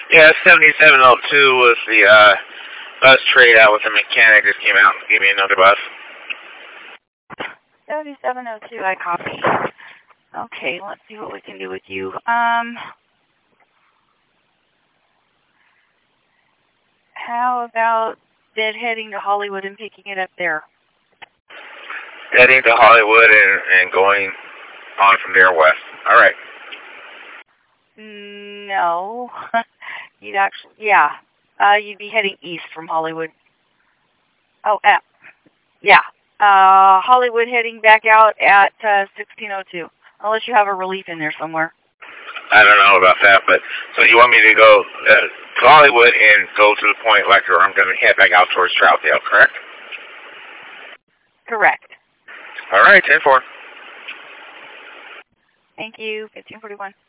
Yeah, 7702 was the bus trade out with the mechanic. Just came out and gave me another bus. 7702, I copy. Okay, let's see what we can do with you. How about heading to Hollywood and picking it up there? Heading to Hollywood and going on from there west. All right. No. You'd actually, you'd be heading east from Hollywood. Oh, yeah. Hollywood heading back out at 1602. Unless you have a relief in there somewhere. I don't know about that, but so you want me to go to Hollywood and go to the point like where I'm going to head back out towards Troutdale, correct? Correct. All right, 10-4. Thank you, 1541.